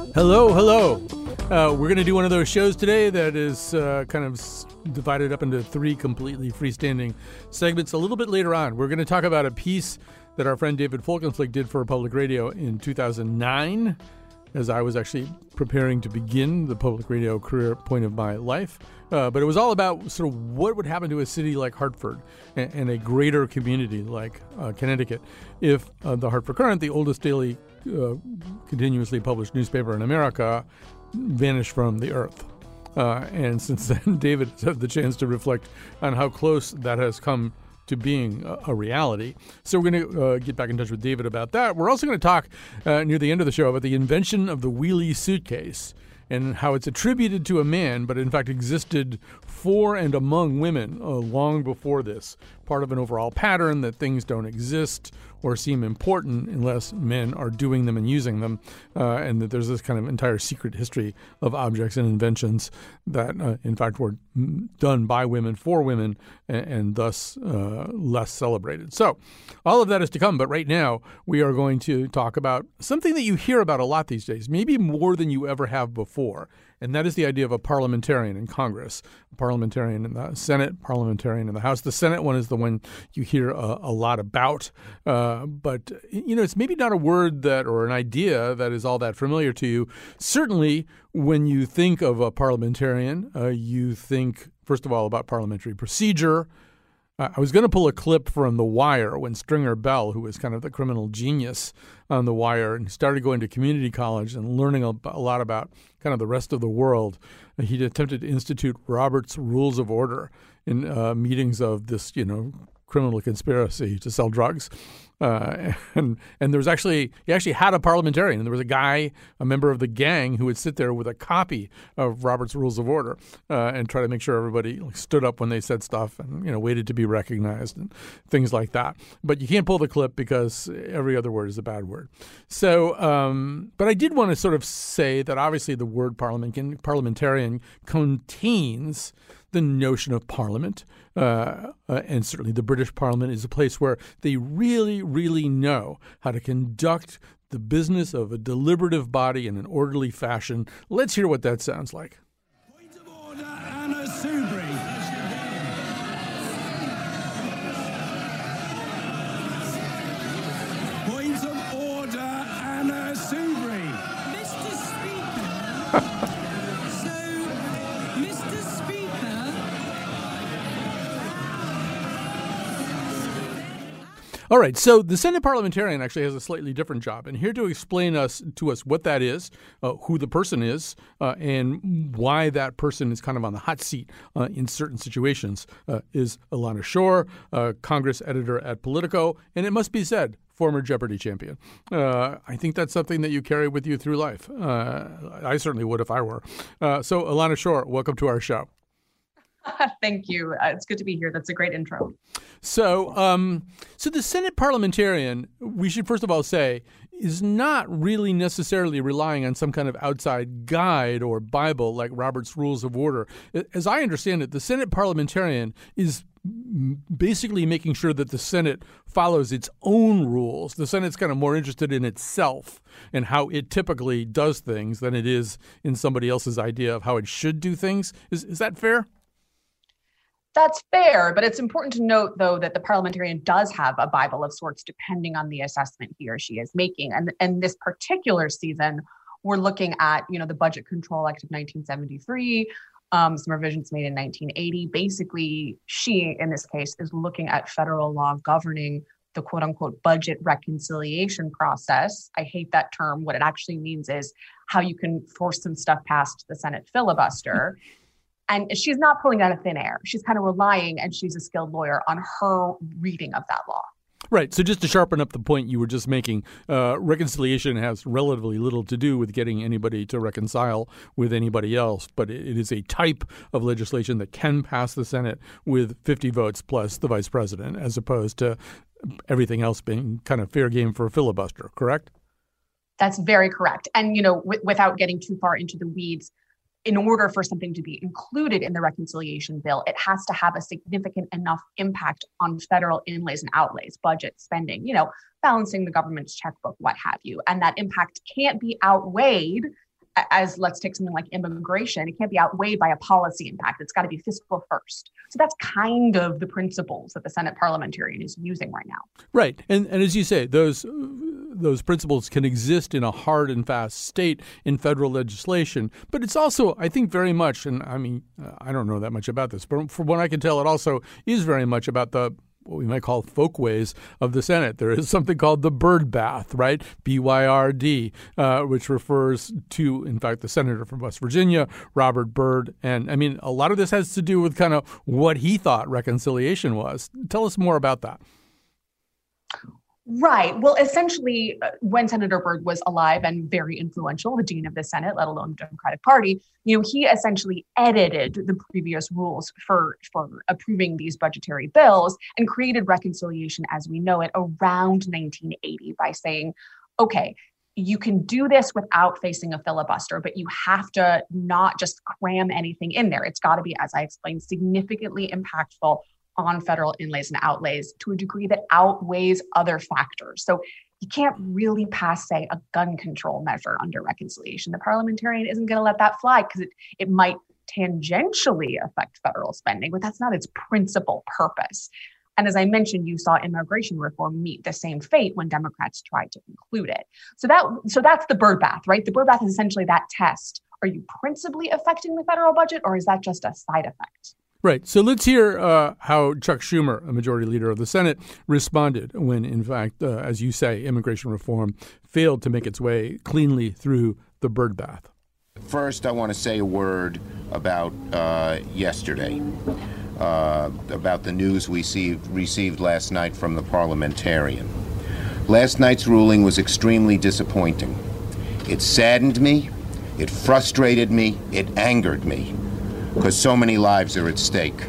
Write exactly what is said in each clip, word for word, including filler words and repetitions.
Hello, hello. Uh, we're going to do one of those shows today that is uh, kind of s- divided up into three completely freestanding segments. A little bit later on, we're going to talk about a piece that our friend David Folkenflik did for Public Radio in two thousand nine, as I was actually preparing to begin the public radio career point of my life. Uh, but it was all about sort of what would happen to a city like Hartford and, and a greater community like uh, Connecticut if uh, the Hartford Courant, the oldest daily uh, continuously published newspaper in America, vanished from the earth. Uh, and since then, David has had the chance to reflect on how close that has come to being a, a reality. So we're going to uh, get back in touch with David about that. We're also going to talk uh, near the end of the show about the invention of the wheelie suitcase and how it's attributed to a man, but in fact existed for and among women uh, long before this. Part of an overall pattern that things don't exist or seem important unless men are doing them and using them, uh, and that there's this kind of entire secret history of objects and inventions that, uh, in fact, were done by women for women and, and thus uh, less celebrated. So all of that is to come, but right now we are going to talk about something that you hear about a lot these days, maybe more than you ever have before, and that is the idea of a parliamentarian in Congress, a parliamentarian in the Senate, parliamentarian in the House. The Senate one is the one you hear a, a lot about, uh, but you know it's maybe not a word that or an idea that is all that familiar to you. Certainly, when you think of a parliamentarian, uh, you think first of all about parliamentary procedure. Uh, I was going to pull a clip from The Wire when Stringer Bell, who was kind of the criminal genius on The Wire, and started going to community college and learning a, a lot about kind of the rest of the world. Uh, he attempted to institute Robert's Rules of Order in uh, meetings of this, you know, criminal conspiracy to sell drugs. Uh, and and there was actually, he actually had a parliamentarian. And there was a guy, a member of the gang, who would sit there with a copy of Robert's Rules of Order uh, and try to make sure everybody stood up when they said stuff and, you know, waited to be recognized and things like that. But you can't pull the clip because every other word is a bad word. So, um, but I did want to sort of say that obviously the word parliament, parliamentarian contains the notion of parliament, uh, uh, and certainly the British Parliament is a place where they really, really know how to conduct the business of a deliberative body in an orderly fashion. Let's hear what that sounds like. Point of order, Anna Soubry. Point of order, Anna Soubry. Mister Speaker. So, Mister Speaker. All right, so the Senate parliamentarian actually has a slightly different job, and here to explain us to us what that is, uh, who the person is, uh, and why that person is kind of on the hot seat uh, in certain situations uh, is Ilana Shore, uh, Congress editor at Politico, and it must be said, former Jeopardy champion. Uh, I think that's something that you carry with you through life. Uh, I certainly would if I were. Uh, so Ilana Shore, welcome to our show. Thank you. Uh, it's good to be here. That's a great intro. So, um, so the Senate parliamentarian, we should first of all say, is not really necessarily relying on some kind of outside guide or Bible like Robert's Rules of Order. As I understand it, the Senate parliamentarian is basically making sure that the Senate follows its own rules. The Senate's kind of more interested in itself and how it typically does things than it is in somebody else's idea of how it should do things. Is, is that fair? That's fair, but it's important to note, though, that the parliamentarian does have a Bible of sorts, depending on the assessment he or she is making. And, and this particular season, we're looking at, you know, the Budget Control Act of nineteen seventy-three, um, some revisions made in nineteen eighty. Basically, she, in this case, is looking at federal law governing the quote unquote budget reconciliation process. I hate that term. What it actually means is how you can force some stuff past the Senate filibuster. And she's not pulling out of thin air. She's kind of relying, and she's a skilled lawyer, on her reading of that law. Right. So just to sharpen up the point you were just making, uh, reconciliation has relatively little to do with getting anybody to reconcile with anybody else, but it is a type of legislation that can pass the Senate with fifty votes plus the vice president, as opposed to everything else being kind of fair game for a filibuster, correct? That's very correct. And, you know, w- without getting too far into the weeds, in order for something to be included in the reconciliation bill, it has to have a significant enough impact on federal inlays and outlays, budget spending, you know, balancing the government's checkbook, what have you. And that impact can't be outweighed as let's take something like immigration, it can't be outweighed by a policy impact. It's got to be fiscal first. So that's kind of the principles that the Senate parliamentarian is using right now. Right. And and as you say, those those principles can exist in a hard and fast state in federal legislation. But it's also, I think, very much, and I mean, I don't know that much about this, but from what I can tell, it also is very much about the what we might call folkways of the Senate. There is something called the bird bath, right? B Y R D, uh, which refers to, in fact, the senator from West Virginia, Robert Byrd. And I mean, a lot of this has to do with kind of what he thought reconciliation was. Tell us more about that. Right. Well, essentially, uh, when Senator Byrd was alive and very influential, the dean of the Senate, let alone the Democratic Party, you know, he essentially edited the previous rules for, for approving these budgetary bills and created reconciliation as we know it around nineteen eighty by saying, okay, you can do this without facing a filibuster, but you have to not just cram anything in there. It's got to be, as I explained, significantly impactful on federal inlays and outlays to a degree that outweighs other factors. So you can't really pass, say, a gun control measure under reconciliation. The parliamentarian isn't going to let that fly because it, it might tangentially affect federal spending, but that's not its principal purpose. And as I mentioned, you saw immigration reform meet the same fate when Democrats tried to include it. So that so that's the bird bath, right? The bird bath is essentially that test. Are you principally affecting the federal budget, or is that just a side effect? Right. So let's hear uh, how Chuck Schumer, a majority leader of the Senate, responded when, in fact, uh, as you say, immigration reform failed to make its way cleanly through the bird bath. First, I want to say a word about uh, yesterday, uh, about the news we received, received last night from the parliamentarian. Last night's ruling was extremely disappointing. It saddened me, it frustrated me, it angered me, because so many lives are at stake.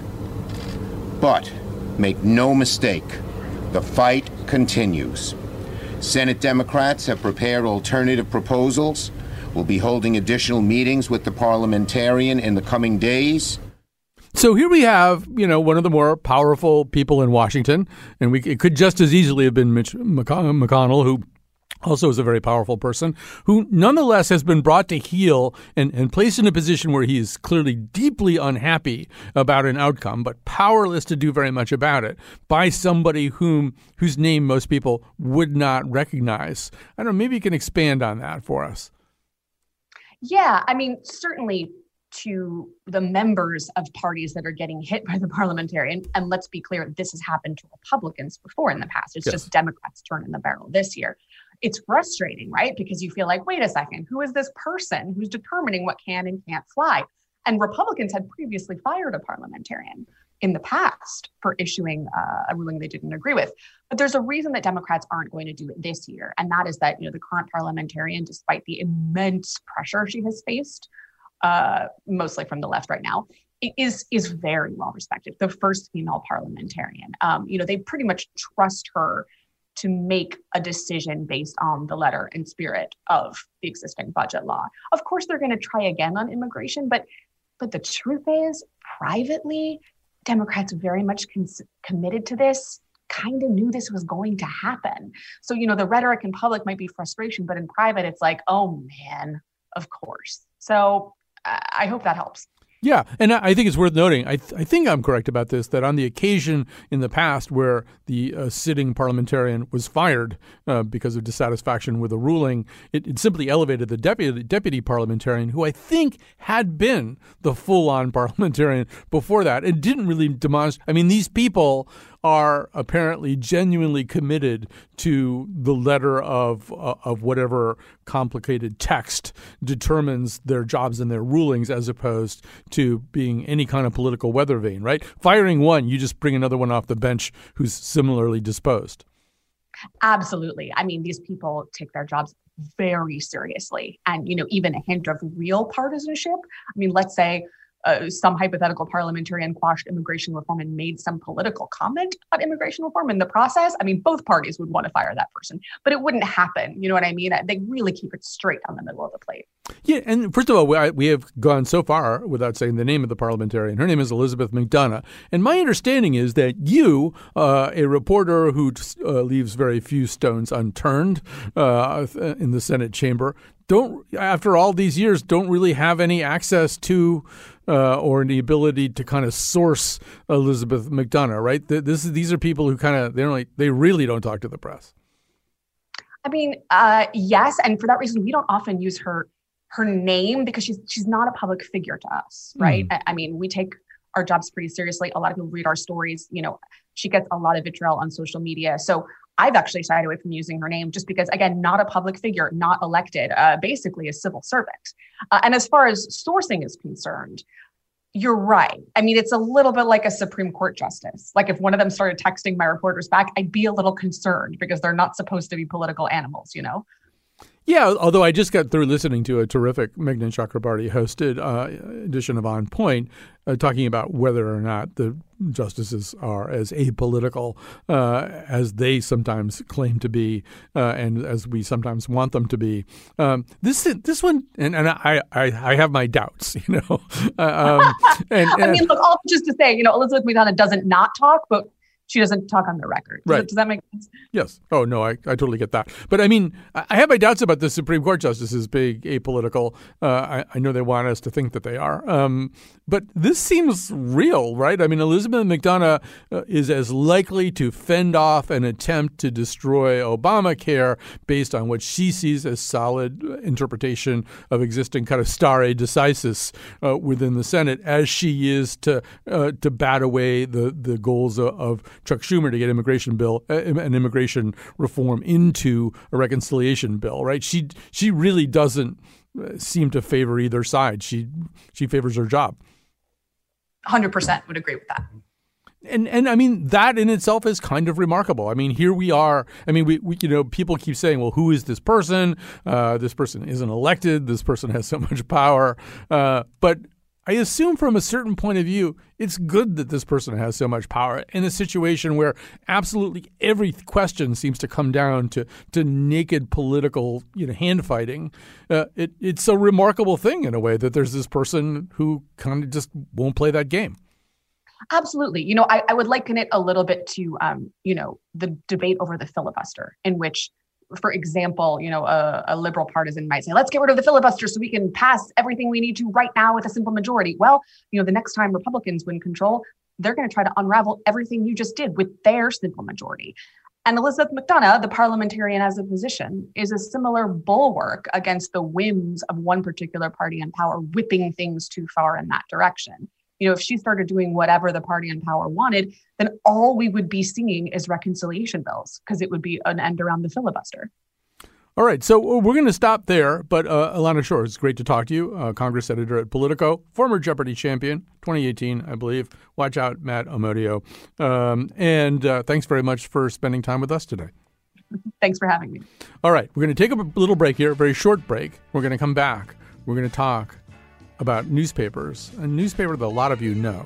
But make no mistake, the fight continues. Senate Democrats have prepared alternative proposals. We'll be holding additional meetings with the parliamentarian in the coming days. So here we have, you know, one of the more powerful people in Washington, and we it could just as easily have been Mitch McConnell, who also is a very powerful person, who nonetheless has been brought to heel and, and placed in a position where he is clearly deeply unhappy about an outcome, but powerless to do very much about it by somebody whom whose name most people would not recognize. I don't know, maybe you can expand on that for us. Yeah, I mean, certainly to the members of parties that are getting hit by the parliamentarian, and let's be clear, this has happened to Republicans before in the past. It's yes. just Democrats turning the barrel this year. It's frustrating, right? Because you feel like, wait a second, who is this person who's determining what can and can't fly? And Republicans had previously fired a parliamentarian in the past for issuing uh, a ruling they didn't agree with. But there's a reason that Democrats aren't going to do it this year. And that is that, you know, the current parliamentarian, despite the immense pressure she has faced, uh, mostly from the left right now, is is very well respected. The first female parliamentarian. Um, you know, they pretty much trust her to make a decision based on the letter and spirit of the existing budget law. Of course, they're going to try again on immigration, but but the truth is, privately, Democrats very much cons- committed to this, kind of knew this was going to happen. So, you know, the rhetoric in public might be frustration, but in private, it's like, oh, man, of course. So uh, I hope that helps. Yeah, and I think it's worth noting, I, th- I think I'm correct about this, that on the occasion in the past where the uh, sitting parliamentarian was fired uh, because of dissatisfaction with a ruling, it, it simply elevated the deputy, deputy parliamentarian, who I think had been the full-on parliamentarian before that. It didn't really demonstrate. I mean, these people are apparently genuinely committed to the letter of uh, of whatever complicated text determines their jobs and their rulings, as opposed to being any kind of political weather vane, right? Firing one, you just bring another one off the bench who's similarly disposed. Absolutely. I mean, these people take their jobs very seriously. And, you know, even a hint of real partisanship. I mean, let's say Uh, some hypothetical parliamentarian quashed immigration reform and made some political comment on immigration reform in the process. I mean, both parties would want to fire that person, but it wouldn't happen. You know what I mean? They really keep it straight down the middle of the plate. Yeah, and first of all, we, we have gone so far without saying the name of the parliamentarian. Her name is Elizabeth McDonough. And my understanding is that you, uh, a reporter who uh, leaves very few stones unturned uh, in the Senate chamber, don't, after all these years, don't really have any access to uh, or the ability to kind of source Elizabeth McDonough, right? This is, these are people who kind of, they don't like, they really don't talk to the press. I mean, uh, yes, and for that reason, we don't often use her her name because she's she's not a public figure to us, right? Mm. I, I mean, we take our jobs pretty seriously. A lot of people read our stories. You know, she gets a lot of vitriol on social media. So I've actually shied away from using her name just because, again, not a public figure, not elected, uh, basically a civil servant. Uh, and as far as sourcing is concerned, you're right. I mean, it's a little bit like a Supreme Court justice. Like if one of them started texting my reporters back, I'd be a little concerned because they're not supposed to be political animals, you know? Yeah, although I just got through listening to a terrific Meghna Chakrabarty hosted uh, edition of On Point, uh, talking about whether or not the justices are as apolitical uh, as they sometimes claim to be, uh, and as we sometimes want them to be. Um, this this one, and, and I, I I have my doubts, you know. Uh, um, and, and, I mean, look, all just to say, you know, Elizabeth McDonough doesn't not talk, but she doesn't talk on the record. Does, right. it, does that make sense? Yes. Oh, no, I, I totally get that. But I mean, I have my doubts about the Supreme Court justices being apolitical. Uh, I, I know they want us to think that they are. Um, but this seems real, right? I mean, Elizabeth McDonough uh, is as likely to fend off an attempt to destroy Obamacare based on what she sees as solid interpretation of existing kind of stare decisis uh, within the Senate as she is to uh, to bat away the, the goals of, of Chuck Schumer to get immigration bill, uh, an immigration reform into a reconciliation bill, right? She she really doesn't seem to favor either side. She she favors her job. one hundred percent would agree with that. And and I mean, that in itself is kind of remarkable. I mean, here we are. I mean, we, we you know, people keep saying, well, who is this person? Uh, this person isn't elected. This person has so much power. Uh, but I assume from a certain point of view, it's good that this person has so much power in a situation where absolutely every question seems to come down to, to naked political, you know, hand fighting. Uh, it, it's a remarkable thing in a way that there's this person who kind of just won't play that game. Absolutely. You know, I, I would liken it a little bit to, um, you know, the debate over the filibuster, in which, for example, you know, a, a liberal partisan might say, let's get rid of the filibuster so we can pass everything we need to right now with a simple majority. Well, you know, the next time Republicans win control, they're going to try to unravel everything you just did with their simple majority. And Elizabeth McDonough, the parliamentarian as a position, is a similar bulwark against the whims of one particular party in power, whipping things too far in that direction. You know, if she started doing whatever the party in power wanted, then all we would be seeing is reconciliation bills, because it would be an end around the filibuster. All right. So we're going to stop there. But uh, Ilana Shore, it's great to talk to you, uh, Congress editor at Politico, former Jeopardy champion, twenty eighteen, I believe. Watch out, Matt Amodio. Um, and uh, thanks very much for spending time with us today. Thanks for having me. All right. We're going to take a little break here, a very short break. We're going to come back. We're going to talk about newspapers, a newspaper that a lot of you know.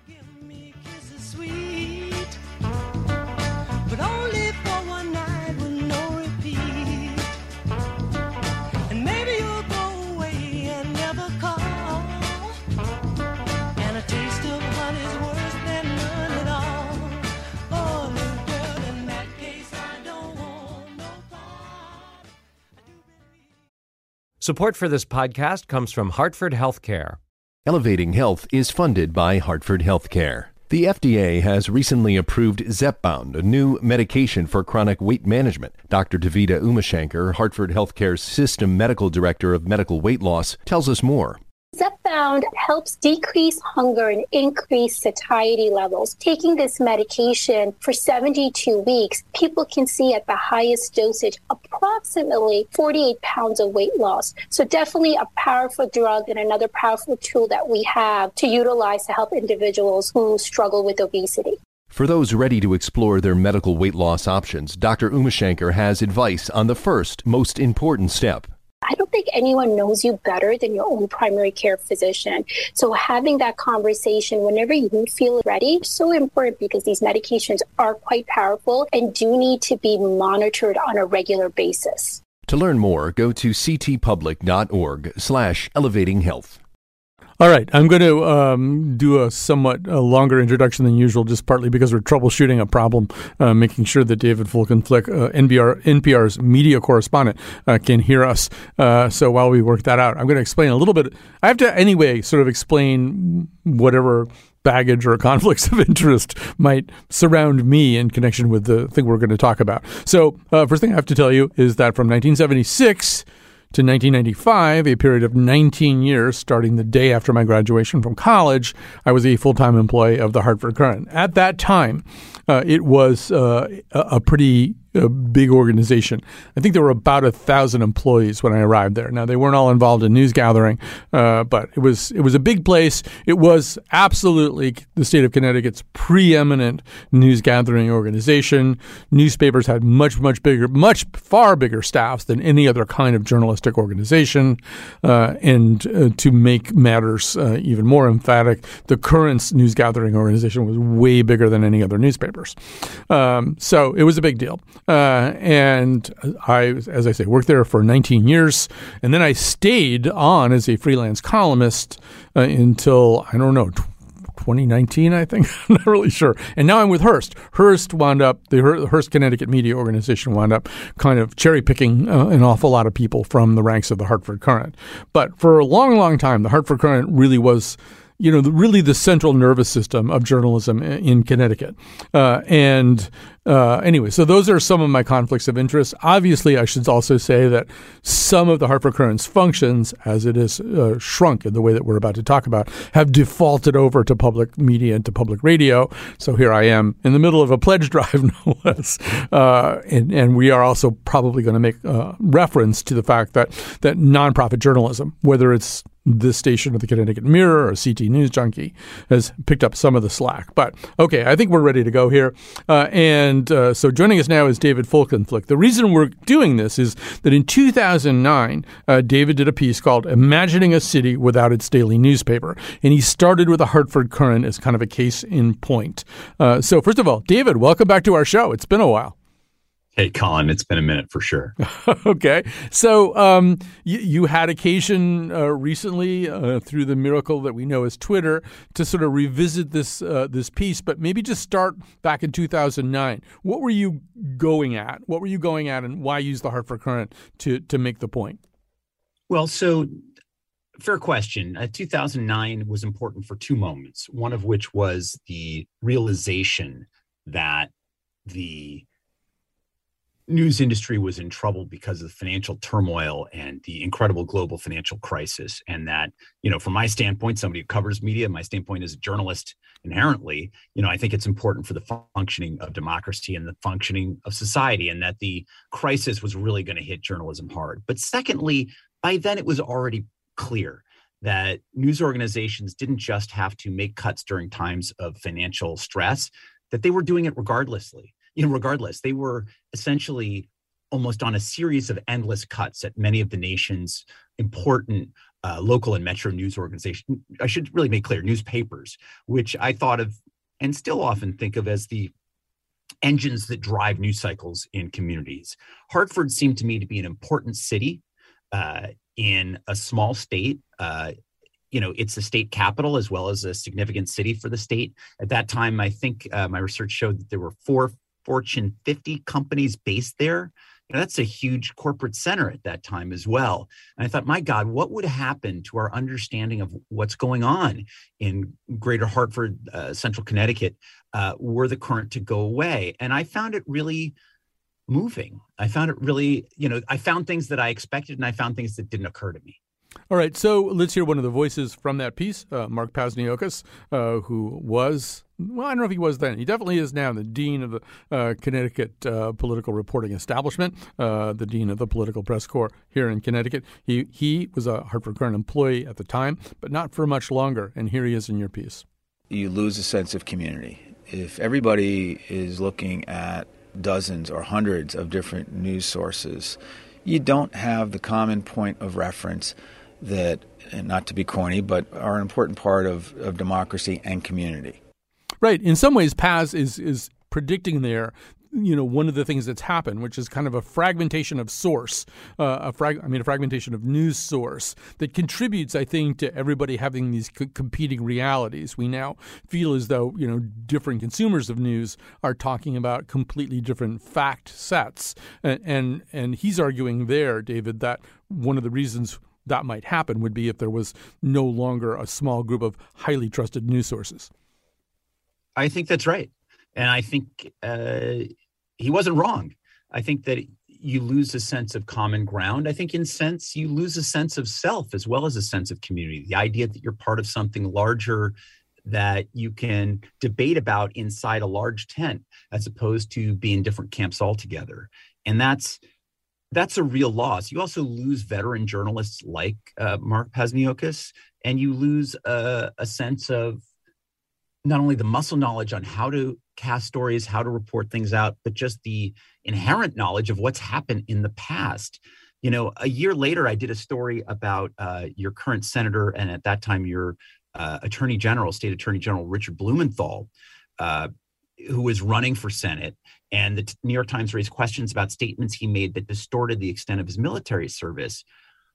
Support for this podcast comes from Hartford Healthcare. Elevating Health is funded by Hartford Healthcare. The F D A has recently approved Zepbound, a new medication for chronic weight management. Doctor Davida Umashankar, Hartford Healthcare's System Medical Director of Medical Weight Loss, tells us more. Zepbound helps decrease hunger and increase satiety levels. Taking this medication for seventy-two weeks, people can see at the highest dosage approximately forty-eight pounds of weight loss. So definitely a powerful drug and another powerful tool that we have to utilize to help individuals who struggle with obesity. For those ready to explore their medical weight loss options, Doctor Umashankar has advice on the first, most important step. I don't think anyone knows you better than your own primary care physician. So having that conversation whenever you feel ready is so important, because these medications are quite powerful and do need to be monitored on a regular basis. To learn more, go to ctpublic.org slash elevating health. All right, I'm going to um, do a somewhat uh, longer introduction than usual, just partly because we're troubleshooting a problem, uh, making sure that David Folkenflik, uh, N B R, N P R's media correspondent, uh, can hear us. Uh, so while we work that out, I'm going to explain a little bit. I have to anyway sort of explain whatever baggage or conflicts of interest might surround me in connection with the thing we're going to talk about. So uh, first thing I have to tell you is that from nineteen seventy-six to nineteen ninety-five, a period of nineteen years, starting the day after my graduation from college, I was a full-time employee of the Hartford Courant. At that time, uh, it was uh, a, a pretty a big organization. I think there were about a thousand employees when I arrived there. Now, they weren't all involved in news gathering, uh, but it was it was a big place. It was absolutely the state of Connecticut's preeminent news gathering organization. Newspapers had much, much bigger, much far bigger staffs than any other kind of journalistic organization. Uh, and uh, to make matters uh, even more emphatic, the Courant's news gathering organization was way bigger than any other newspapers. Um, so it was a big deal. Uh, and I, as I say, worked there for nineteen years. And then I stayed on as a freelance columnist uh, until, I don't know, twenty nineteen, I think. I'm not really sure. And now I'm with Hearst. Hearst wound up, the Hearst Connecticut Media Organization wound up kind of cherry picking uh, an awful lot of people from the ranks of the Hartford Courant. But for a long, long time, the Hartford Courant really was, you know, the, really the central nervous system of journalism in Connecticut. Uh, and uh, anyway, so those are some of my conflicts of interest. Obviously, I should also say that some of the Hartford Courant's functions, as it has uh, shrunk in the way that we're about to talk about, have defaulted over to public media and to public radio. So here I am in the middle of a pledge drive, no less. Uh, and, and we are also probably going to make uh, reference to the fact that that nonprofit journalism, whether it's this station of the Connecticut Mirror or C T News Junkie, has picked up some of the slack. But okay, I think we're ready to go here. Uh, and uh, so joining us now is David Folkenflik. The reason we're doing this is that in two thousand nine, uh, David did a piece called Imagining a City Without Its Daily Newspaper. And he started with the Hartford Courant as kind of a case in point. Uh, so first of all, David, welcome back to our show. It's been a while. Hey, Colin, it's been a minute for sure. Okay. So um, you, you had occasion uh, recently uh, through the miracle that we know as Twitter to sort of revisit this uh, this piece, but maybe just start back in two thousand nine. What were you going at? What were you going at and why use the Hartford Courant to, to make the point? Well, so fair question. Uh, two thousand nine was important for two moments, one of which was the realization that the news industry was in trouble because of the financial turmoil and the incredible global financial crisis. And that, you know, from my standpoint, somebody who covers media, my standpoint as a journalist inherently, you know, I think it's important for the functioning of democracy and the functioning of society, and that the crisis was really going to hit journalism hard. But secondly, by then it was already clear that news organizations didn't just have to make cuts during times of financial stress, that they were doing it regardlessly. You know, regardless, they were essentially almost on a series of endless cuts at many of the nation's important uh, local and metro news organizations. I should really make clear, newspapers, which I thought of and still often think of as the engines that drive news cycles in communities. Hartford seemed to me to be an important city uh, in a small state. Uh, you know, it's the state capital as well as a significant city for the state. At that time, I think uh, my research showed that there were four Fortune fifty companies based there. You know, that's a huge corporate center at that time as well. And I thought, my God, what would happen to our understanding of what's going on in greater Hartford, uh, central Connecticut, uh, were the Courant to go away? And I found it really moving. I found it really, you know, I found things that I expected and I found things that didn't occur to me. All right, so let's hear one of the voices from that piece, uh, Mark Pazniokas, uh, who was, well, I don't know if he was then. He definitely is now the dean of the uh, Connecticut uh, political reporting establishment, uh, the dean of the political press corps here in Connecticut. He he was a Hartford Courant employee at the time, but not for much longer, and here he is in your piece. You lose a sense of community. If everybody is looking at dozens or hundreds of different news sources, you don't have the common point of reference that, and not to be corny, but are an important part of, of democracy and community. Right. In some ways, Paz is is predicting there you know, one of the things that's happened, which is kind of a fragmentation of source, uh, a frag- I mean, a fragmentation of news source that contributes, I think, to everybody having these co- competing realities. We now feel as though, you know, different consumers of news are talking about completely different fact sets. And, and, and he's arguing there, David, that one of the reasons that might happen would be if there was no longer a small group of highly trusted news sources. I think that's right. And I think uh, he wasn't wrong. I think that you lose a sense of common ground. I think in sense, you lose a sense of self as well as a sense of community. The idea that you're part of something larger that you can debate about inside a large tent as opposed to being different camps altogether. And that's that's a real loss. You also lose veteran journalists like uh, Mark Pasmiokis, and you lose a, a sense of not only the muscle knowledge on how to cast stories, how to report things out, but just the inherent knowledge of what's happened in the past. You know, a year later, I did a story about uh, your current senator, and at that time, your uh, attorney general, state attorney general, Richard Blumenthal, uh, who was running for Senate. And the New York Times raised questions about statements he made that distorted the extent of his military service.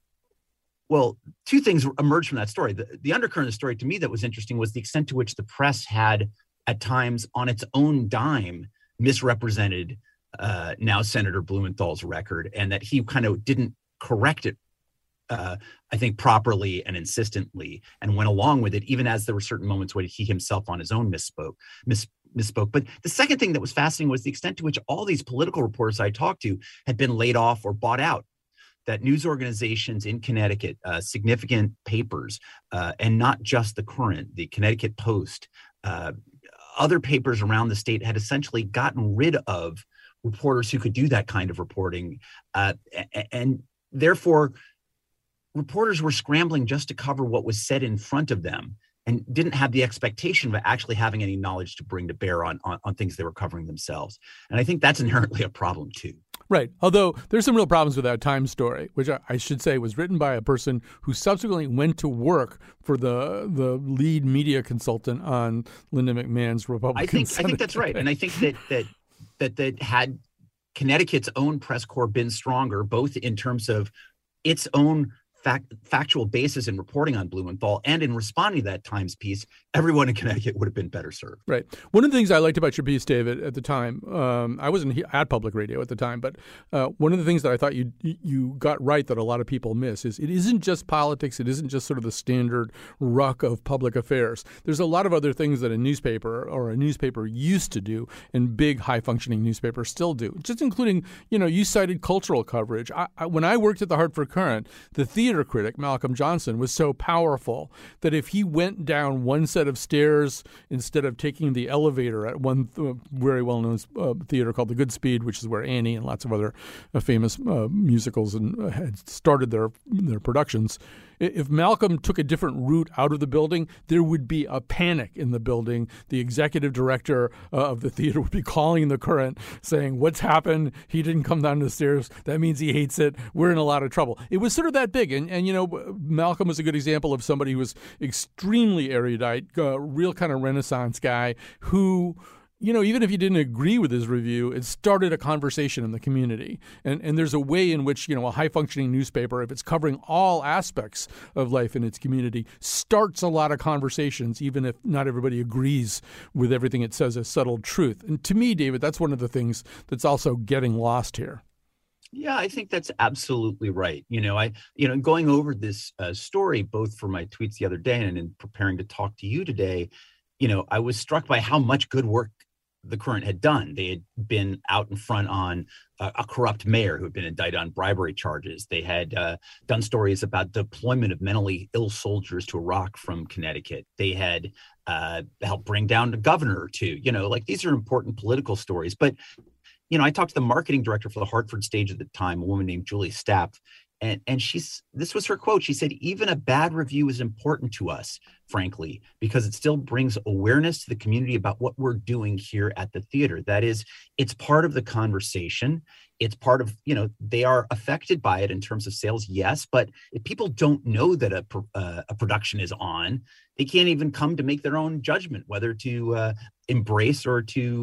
Well, two things emerged from that story. The, the undercurrent of the story to me that was interesting was the extent to which the press had at times on its own dime misrepresented uh, now Senator Blumenthal's record, and that he kind of didn't correct it, uh, I think, properly and insistently, and went along with it, even as there were certain moments where he himself on his own misspoke. Miss, misspoke. But the second thing that was fascinating was the extent to which all these political reporters I talked to had been laid off or bought out. That news organizations in Connecticut, uh, significant papers, uh, and not just the Current, the Connecticut Post, uh, other papers around the state had essentially gotten rid of reporters who could do that kind of reporting. Uh, and therefore, reporters were scrambling just to cover what was said in front of them and didn't have the expectation of actually having any knowledge to bring to bear on, on, on things they were covering themselves. And I think that's inherently a problem, too. Right. Although there's some real problems with that Times story, which I should say was written by a person who subsequently went to work for the the lead media consultant on Linda McMahon's Republican I think Senate I think that's right. And I think that that that that had Connecticut's own press corps been stronger, both in terms of its own fact, factual basis in reporting on Blumenthal and in responding to that Times piece, everyone in Connecticut would have been better served. Right. One of the things I liked about your piece, David, at the time, um, I wasn't at Public Radio at the time, but uh, one of the things that I thought you you got right that a lot of people miss is it isn't just politics. It isn't just sort of the standard ruck of public affairs. There's a lot of other things that a newspaper or a newspaper used to do and big, high-functioning newspapers still do, just including, you know, you cited cultural coverage. I, I, when I worked at the Hartford Courant, the theater critic, Malcolm Johnson, was so powerful that if he went down one set of stairs instead of taking the elevator at one th- very well-known uh, theater called the Goodspeed, which is where Annie and lots of other uh, famous uh, musicals and uh, had started their their productions, if Malcolm took a different route out of the building, there would be a panic in the building. The executive director uh, of the theater would be calling the Courant saying, what's happened? He didn't come down the stairs. That means he hates it. We're in a lot of trouble. It was sort of that big. And, and you know, Malcolm was a good example of somebody who was extremely erudite, a real kind of Renaissance guy who, you know, even if you didn't agree with his review, it started a conversation in the community. And and there's a way in which, you know, a high-functioning newspaper, if it's covering all aspects of life in its community, starts a lot of conversations, even if not everybody agrees with everything it says as settled truth. And to me, David, that's one of the things that's also getting lost here. Yeah, I think that's absolutely right. You know, I, you know, going over this uh, story, both for my tweets the other day and in preparing to talk to you today, you know, I was struck by how much good work the Courant had done. They had been out in front on uh, a corrupt mayor who had been indicted on bribery charges. They had uh, done stories about deployment of mentally ill soldiers to Iraq from Connecticut. They had uh, helped bring down a governor or two. You know, like these are important political stories. But, you know, I talked to the marketing director for the Hartford stage at the time, a woman named Julie Stapp. And and she's, this was her quote. She said, even a bad review is important to us, frankly, because it still brings awareness to the community about what we're doing here at the theater. That is, it's part of the conversation. It's part of, you know, they are affected by it in terms of sales, yes. But if people don't know that a, uh, a production is on, they can't even come to make their own judgment, whether to uh, embrace or to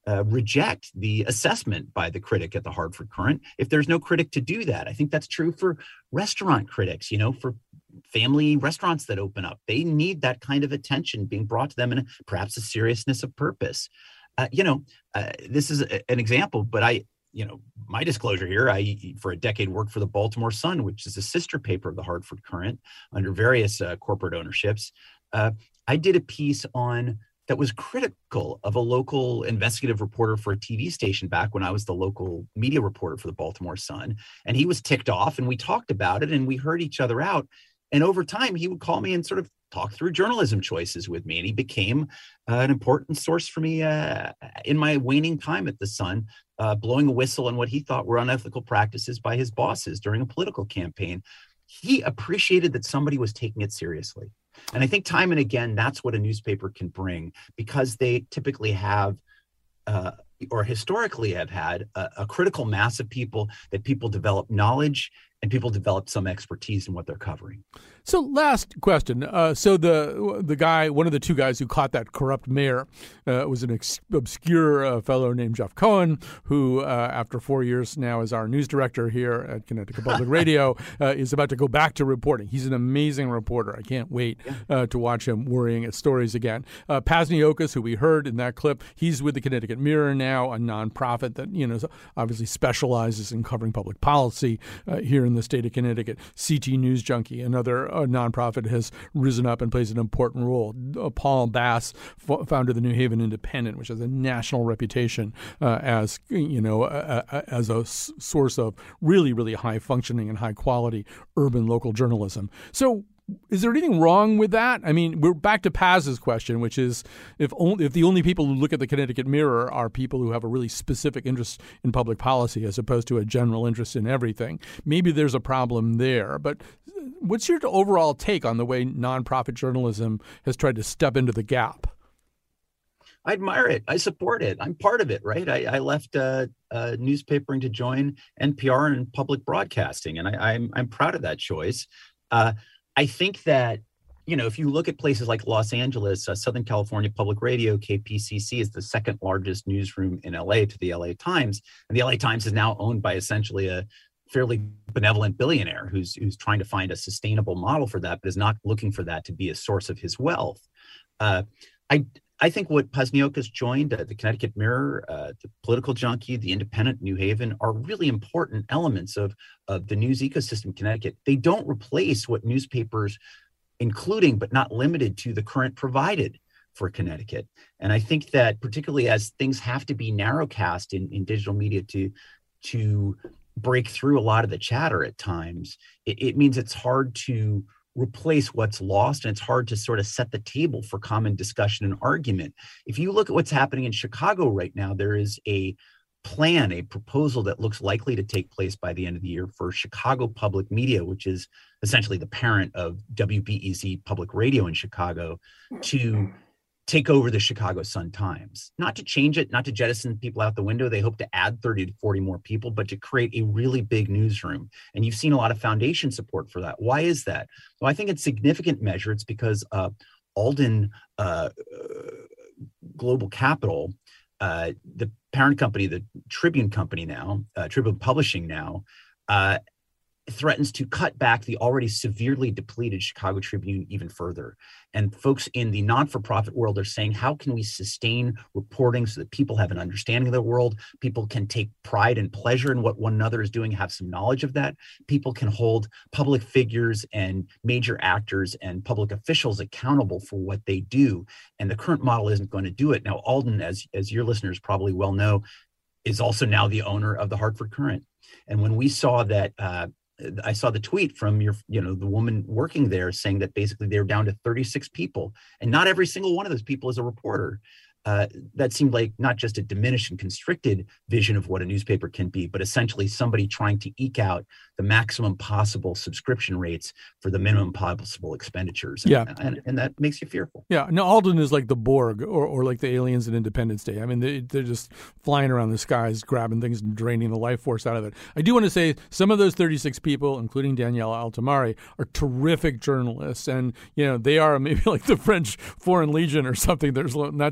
uh, reject the assessment by the critic at the Hartford Courant if there's no critic to do that. I think that's true for restaurant critics, you know, for family restaurants that open up. They need that kind of attention being brought to them and perhaps a seriousness of purpose. Uh, you know, uh, this is a, an example, but I, you know, my disclosure here, I, for a decade, worked for the Baltimore Sun, which is a sister paper of the Hartford Courant under various uh, corporate ownerships. Uh, I did a piece on that was critical of a local investigative reporter for a T V station back when I was the local media reporter for the Baltimore Sun. And he was ticked off, and we talked about it, and we heard each other out. And over time, he would call me and sort of talk through journalism choices with me. And he became uh, an important source for me uh, in my waning time at the Sun, uh, blowing a whistle on what he thought were unethical practices by his bosses during a political campaign. He appreciated that somebody was taking it seriously. And I think time and again, that's what a newspaper can bring, because they typically have uh, or historically have had a, a critical mass of people that people develop knowledge and people develop some expertise in what they're covering. So last question. Uh, so the the guy, one of the two guys who caught that corrupt mayor uh, was an ex- obscure uh, fellow named Jeff Cohen, who uh, after four years now is our news director here at Connecticut Public Radio, uh, is about to go back to reporting. He's an amazing reporter. I can't wait uh, to watch him worrying at stories again. Uh, Pazniokas, who we heard in that clip, he's with the Connecticut Mirror now, a nonprofit that, you know, obviously specializes in covering public policy uh, here in the state of Connecticut. C T News Junkie, another uh, nonprofit, has risen up and plays an important role. Uh, Paul Bass f- founded the New Haven Independent, which has a national reputation uh, as, you know, a, a, as a s- source of really, really high functioning and high quality urban local journalism. So is there anything wrong with that? I mean, we're back to Paz's question, which is if only, if the only people who look at the Connecticut Mirror are people who have a really specific interest in public policy as opposed to a general interest in everything, maybe there's a problem there. But what's your overall take on the way nonprofit journalism has tried to step into the gap? I admire it. I support it. I'm part of it, right? I, I left uh, uh, newspapering to join N P R and public broadcasting, and I, I'm I'm proud of that choice. Uh, I think that, you know, if you look at places like Los Angeles, uh, Southern California Public Radio, K P C C, is the second largest newsroom in L A to the L A Times. And the L A Times is now owned by essentially a fairly benevolent billionaire who's who's trying to find a sustainable model for that, but is not looking for that to be a source of his wealth. Uh, I I think what Pazniokas joined, uh, the Connecticut Mirror, uh, the Political Junkie, the Independent, New Haven, are really important elements of, of the news ecosystem in Connecticut. They don't replace what newspapers, including but not limited to the Courant, provided for Connecticut. And I think that particularly as things have to be narrowcast in, in digital media to, to break through a lot of the chatter at times, it, it means it's hard to replace what's lost, and it's hard to sort of set the table for common discussion and argument. If you look at what's happening in Chicago right now, there is a plan, a proposal that looks likely to take place by the end of the year for Chicago Public Media, which is essentially the parent of W B E Z Public Radio in Chicago, to take over the Chicago Sun-Times. Not to change it, not to jettison people out the window. They hope to add thirty to forty more people, but to create a really big newsroom. And you've seen a lot of foundation support for that. Why is that? Well, I think it's significant measure. It's because uh, Alden uh, Global Capital, uh, the parent company, the Tribune company now, uh, Tribune Publishing now, uh, threatens to cut back the already severely depleted Chicago Tribune even further. And folks in the non-for-profit world are saying, how can we sustain reporting so that people have an understanding of the world? People can take pride and pleasure in what one another is doing, have some knowledge of that. People can hold public figures and major actors and public officials accountable for what they do. And the current model isn't going to do it. Now, Alden, as, as your listeners probably well know, is also now the owner of the Hartford Courant. And when we saw that, uh, I saw the tweet from your, you know, the woman working there saying that basically they're down to thirty-six people, and not every single one of those people is a reporter. Uh, that seemed like not just a diminished and constricted vision of what a newspaper can be, but essentially somebody trying to eke out the maximum possible subscription rates for the minimum possible expenditures. And, yeah. and, and that makes you fearful. Yeah. No, Alden is like the Borg or, or like the aliens in Independence Day. I mean, they, they're just flying around the skies, grabbing things and draining the life force out of it. I do want to say some of those thirty-six people, including Danielle Altamari, are terrific journalists. And, you know, they are maybe like the French Foreign Legion or something. There's not too many people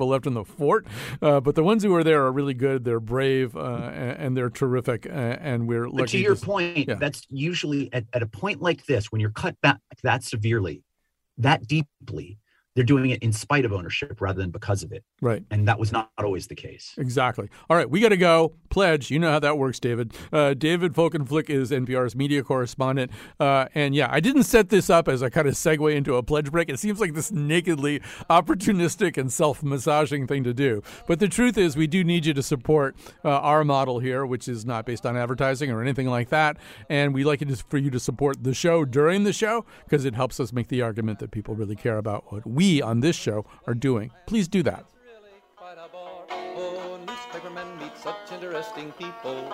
people left in the fort. Uh, but the ones who are there are really good. They're brave, uh, and, and they're terrific. Uh, and we're lucky. But to your to, point, yeah. that's usually at, at a point like this, when you're cut back that severely, that deeply, they're doing it in spite of ownership rather than because of it. Right. And that was not always the case. Exactly. All right, we got to go. Pledge. You know how that works, David. Uh, David Folkenflik is N P R's media correspondent. Uh, and yeah, I didn't set this up as a kind of segue into a pledge break. It seems like this nakedly opportunistic and self-massaging thing to do. But the truth is we do need you to support uh, our model here, which is not based on advertising or anything like that. And we like it for you to support the show during the show because it helps us make the argument that people really care about what we We on this show are doing. Please do that. Oh, newspapermen meet such interesting people.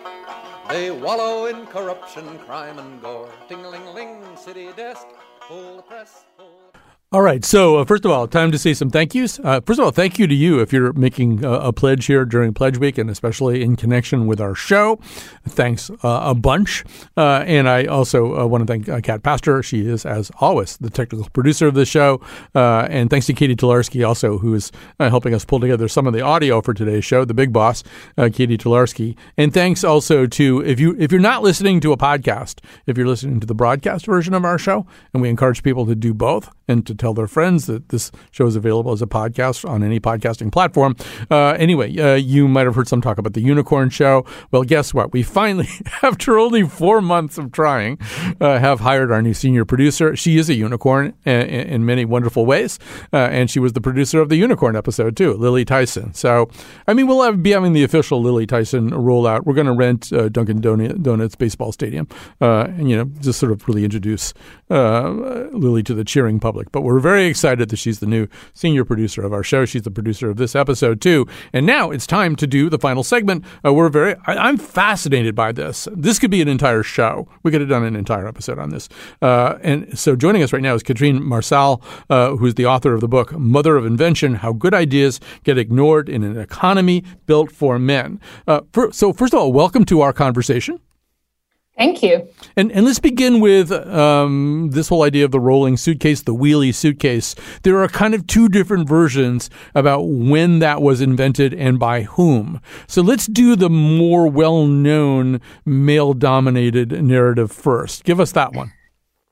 They wallow in corruption, crime, and gore. Ting-a-ling-ling, city desk, pull the press, pull the... All right. So uh, first of all, time to say some thank yous. Uh, first of all, thank you to you if you're making a, a pledge here during Pledge Week and especially in connection with our show. Thanks uh, a bunch. Uh, and I also uh, want to thank uh, Kat Pastor. She is, as always, the technical producer of the show. Uh, and thanks to Katie Tolarski also, who is uh, helping us pull together some of the audio for today's show, the big boss, uh, Katie Tolarski. And thanks also to, if, you, if you're not listening to a podcast, if you're listening to the broadcast version of our show, and we encourage people to do both and to tell their friends that this show is available as a podcast on any podcasting platform. Uh, anyway, uh, you might have heard some talk about the Unicorn Show. Well, guess what? We finally, after only four months of trying, uh, have hired our new senior producer. She is a unicorn in, in many wonderful ways, uh, and she was the producer of the Unicorn episode too, Lily Tyson. So, I mean, we'll have, be having the official Lily Tyson rollout. We're going to rent uh, Dunkin' Donuts baseball stadium, uh, and you know, just sort of really introduce uh, Lily to the cheering public. But we're very excited that she's the new senior producer of our show. She's the producer of this episode too. And now it's time to do the final segment. Uh, we're very, I, I'm fascinated by this. This could be an entire show. We could have done an entire episode on this. Uh, and so joining us right now is Katrine Marsal, uh, who's the author of the book, Mother of Invention, How Good Ideas Get Ignored in an Economy Built for Men. Uh, for, so first of all, welcome to our conversation. Thank you. And and let's begin with um, this whole idea of the rolling suitcase, the wheelie suitcase. There are kind of two different versions about when that was invented and by whom. So let's do the more well-known male-dominated narrative first. Give us that one.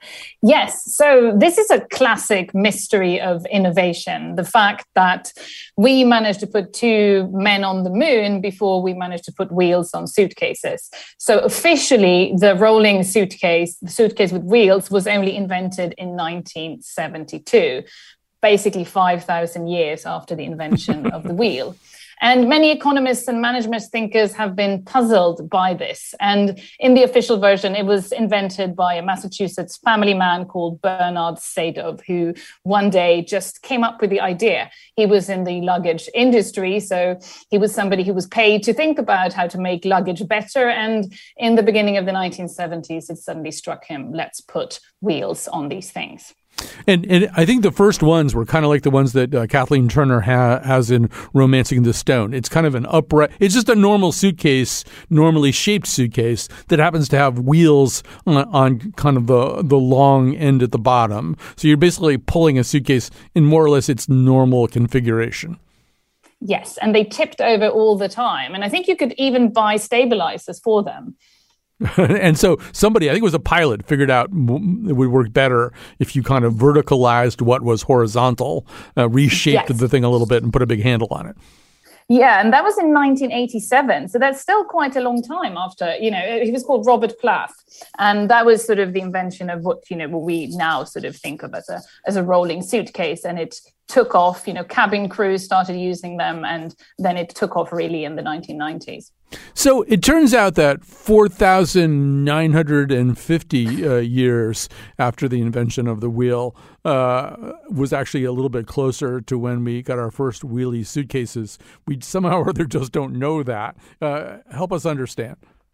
Yes. So this is a classic mystery of innovation. The fact that we managed to put two men on the moon before we managed to put wheels on suitcases. So officially, the rolling suitcase, the suitcase with wheels, was only invented in nineteen seventy-two, basically five thousand years after the invention of the wheel. And many economists and management thinkers have been puzzled by this. And in the official version, it was invented by a Massachusetts family man called Bernard Sadov, who one day just came up with the idea. He was in the luggage industry, so he was somebody who was paid to think about how to make luggage better. And in the beginning of the nineteen seventies, it suddenly struck him, let's put wheels on these things. And, and I think the first ones were kind of like the ones that uh, Kathleen Turner ha- has in Romancing the Stone. It's kind of an upright, it's just a normal suitcase, normally shaped suitcase that happens to have wheels on, on kind of the, the long end at the bottom. So you're basically pulling a suitcase in more or less its normal configuration. Yes, and they tipped over all the time. And I think you could even buy stabilizers for them. And so somebody, I think it was a pilot, figured out it would work better if you kind of verticalized what was horizontal, uh, reshaped yes. the thing a little bit and put a big handle on it. Yeah, and that was in nineteen eighty-seven. So that's still quite a long time after, you know, he was called Robert Plath. And that was sort of the invention of what, you know, what we now sort of think of as a as a rolling suitcase. And it took off, you know, cabin crews started using them. And then it took off really in the nineteen nineties. So it turns out that four thousand nine hundred fifty uh, years after the invention of the wheel uh, was actually a little bit closer to when we got our first wheelie suitcases. We somehow or other just don't know that. Uh, help us understand.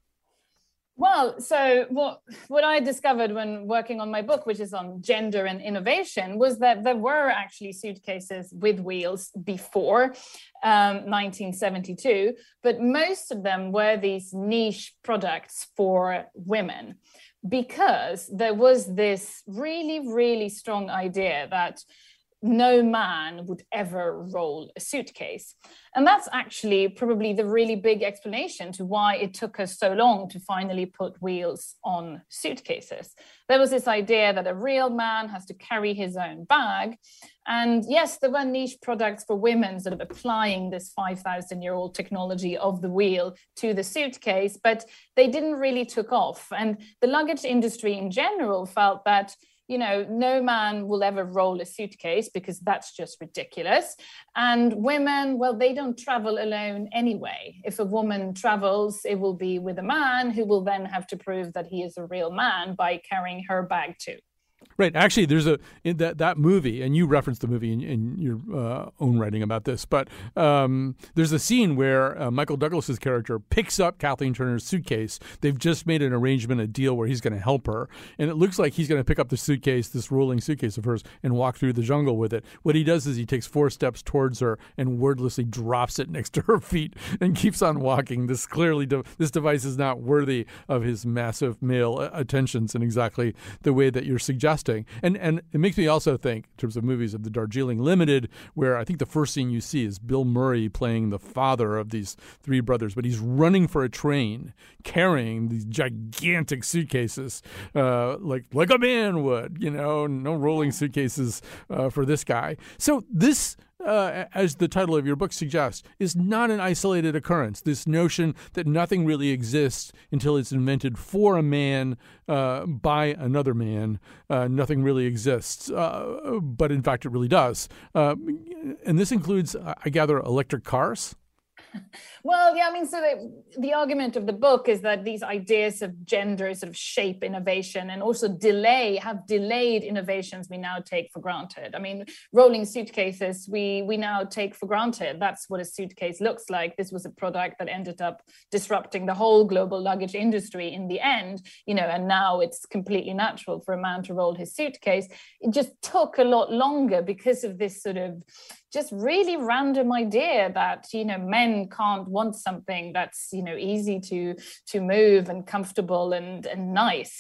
Well, so what what I discovered when working on my book, which is on gender and innovation, was that there were actually suitcases with wheels before um, nineteen seventy-two, but most of them were these niche products for women, because there was this really, really strong idea that no man would ever roll a suitcase. And that's actually probably the really big explanation to why it took us so long to finally put wheels on suitcases. There was this idea that a real man has to carry his own bag. And yes, there were niche products for women sort of applying this five thousand year old technology of the wheel to the suitcase, but they didn't really took off. And the luggage industry in general felt that, you know, no man will ever roll a suitcase because that's just ridiculous. And women, well, they don't travel alone anyway. If a woman travels, it will be with a man who will then have to prove that he is a real man by carrying her bag too. Right. Actually, there's a in that that movie, and you referenced the movie in, in your uh, own writing about this, but um, there's a scene where uh, Michael Douglas's character picks up Kathleen Turner's suitcase. They've just made an arrangement, a deal where he's going to help her, and it looks like he's going to pick up the suitcase, this rolling suitcase of hers, and walk through the jungle with it. What he does is he takes four steps towards her and wordlessly drops it next to her feet and keeps on walking. This clearly, de- this device is not worthy of his massive male attentions in exactly the way that you're suggesting. And and it makes me also think, in terms of movies, of the Darjeeling Limited, where I think the first scene you see is Bill Murray playing the father of these three brothers, but he's running for a train carrying these gigantic suitcases, uh, like like a man would, you know, no rolling suitcases uh, for this guy. So this, Uh, as the title of your book suggests, is not an isolated occurrence. This notion that nothing really exists until it's invented for a man uh, by another man, uh, nothing really exists, uh, but in fact it really does. Uh, and this includes, I gather, electric cars? Well, yeah, I mean, so the, the argument of the book is that these ideas of gender sort of shape innovation and also delay, have delayed innovations we now take for granted. I mean, rolling suitcases, we we now take for granted. That's what a suitcase looks like. This was a product that ended up disrupting the whole global luggage industry in the end, you know, and now it's completely natural for a man to roll his suitcase. It just took a lot longer because of this sort of just really random idea that, you know, men can't want something that's, you know, easy to to move and comfortable and, and nice.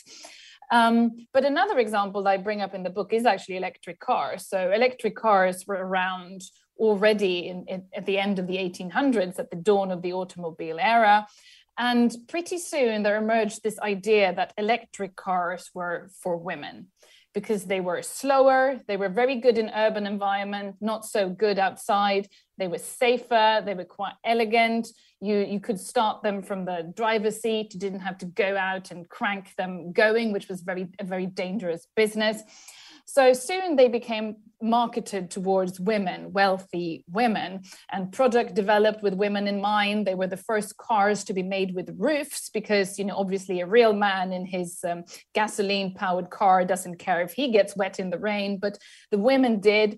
Um, but another example that I bring up in the book is actually electric cars. So electric cars were around already in, in, at the end of the eighteen hundreds, at the dawn of the automobile era. And pretty soon there emerged this idea that electric cars were for women, because they were slower, they were very good in urban environment, not so good outside. They were safer, they were quite elegant. You, you could start them from the driver's seat. You didn't have to go out and crank them going, which was very a very dangerous business. So soon they became marketed towards women, wealthy women, and product developed with women in mind. They were the first cars to be made with roofs because, you know, obviously a real man in his um, gasoline-powered car doesn't care if he gets wet in the rain, but the women did.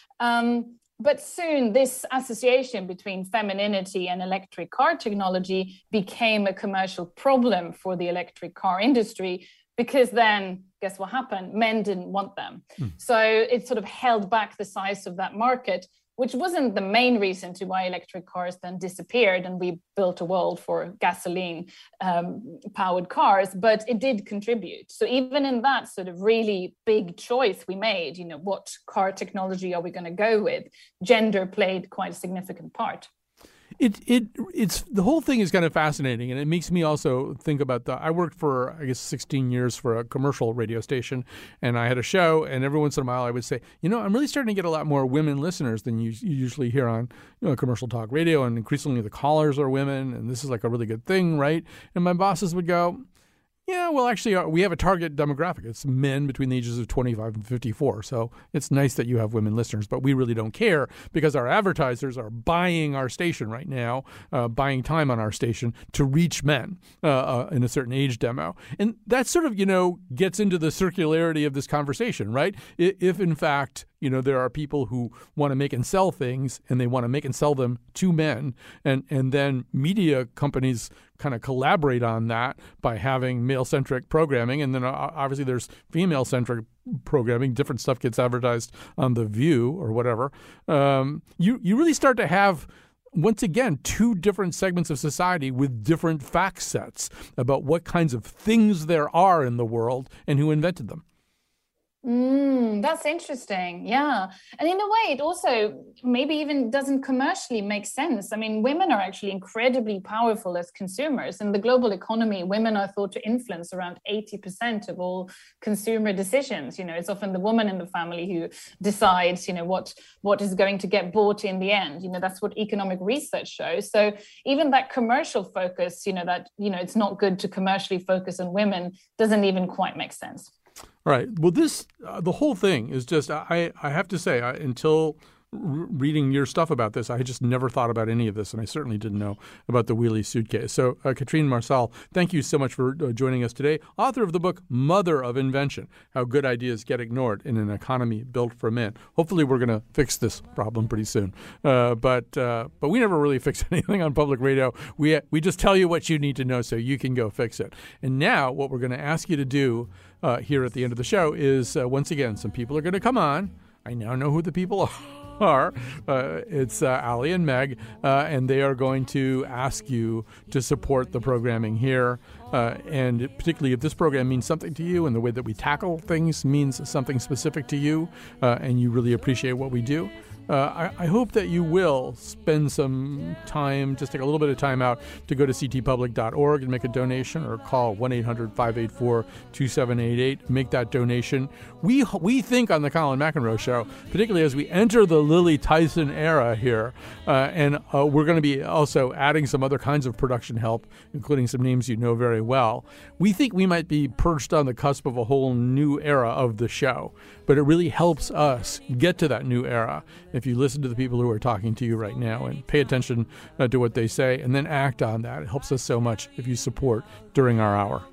Um, But soon this association between femininity and electric car technology became a commercial problem for the electric car industry, because then guess what happened? Men didn't want them. Mm. So it sort of held back the size of that market, which wasn't the main reason to why electric cars then disappeared and we built a world for gasoline um, powered cars, but it did contribute. So even in that sort of really big choice we made, you know, what car technology are we going to go with? Gender played quite a significant part. It it it's the whole thing is kind of fascinating, and it makes me also think about the. I worked for I guess sixteen years for a commercial radio station, and I had a show, and every once in a while I would say, you know, I'm really starting to get a lot more women listeners than you, you usually hear on, you know, commercial talk radio, and increasingly the callers are women, and this is like a really good thing, right? And my bosses would go, yeah, well, actually, uh, we have a target demographic. It's men between the ages of twenty-five and fifty-four. So it's nice that you have women listeners, but we really don't care because our advertisers are buying our station right now, uh, buying time on our station to reach men uh, uh, in a certain age demo. And that sort of, you know, gets into the circularity of this conversation, right? If, in fact, you know, there are people who want to make and sell things and they want to make and sell them to men. And, and then media companies kind of collaborate on that by having male-centric programming. And then uh, obviously there's female-centric programming. Different stuff gets advertised on The View or whatever. Um, you, you really start to have, once again, two different segments of society with different fact sets about what kinds of things there are in the world and who invented them. Mm, that's interesting. Yeah. And in a way, it also maybe even doesn't commercially make sense. I mean, women are actually incredibly powerful as consumers. In the global economy, women are thought to influence around eighty percent of all consumer decisions. You know, it's often the woman in the family who decides, you know, what, what is going to get bought in the end. You know, that's what economic research shows. So even that commercial focus, you know, that, you know, it's not good to commercially focus on women doesn't even quite make sense. Right. Well, this, uh, the whole thing is just, I, I have to say, I, until r- reading your stuff about this, I just never thought about any of this, and I certainly didn't know about the wheelie suitcase. So, uh, Catherine Marsal, thank you so much for uh, joining us today. Author of the book, Mother of Invention, How Good Ideas Get Ignored in an Economy Built for Men. Hopefully we're going to fix this problem pretty soon. Uh, but uh, but we never really fix anything on public radio. We, we just tell you what you need to know so you can go fix it. And now what we're going to ask you to do Uh, here at the end of the show is, uh, once again, some people are going to come on. I now know who the people are. Uh, it's uh, Ali and Meg, uh, and they are going to ask you to support the programming here. Uh, and particularly if this program means something to you and the way that we tackle things means something specific to you, uh, and you really appreciate what we do, Uh, I, I hope that you will spend some time, just take a little bit of time out to go to c t public dot org and make a donation, or call one eight hundred five eight four two seven eight eight. Make that donation. We we think on the Colin McEnroe Show, particularly as we enter the Lily Tyson era here, uh, and uh, we're going to be also adding some other kinds of production help, including some names you know very well. We think we might be perched on the cusp of a whole new era of the show, but it really helps us get to that new era if you listen to the people who are talking to you right now and pay attention uh, to what they say and then act on that. It helps us so much if you support during our hour.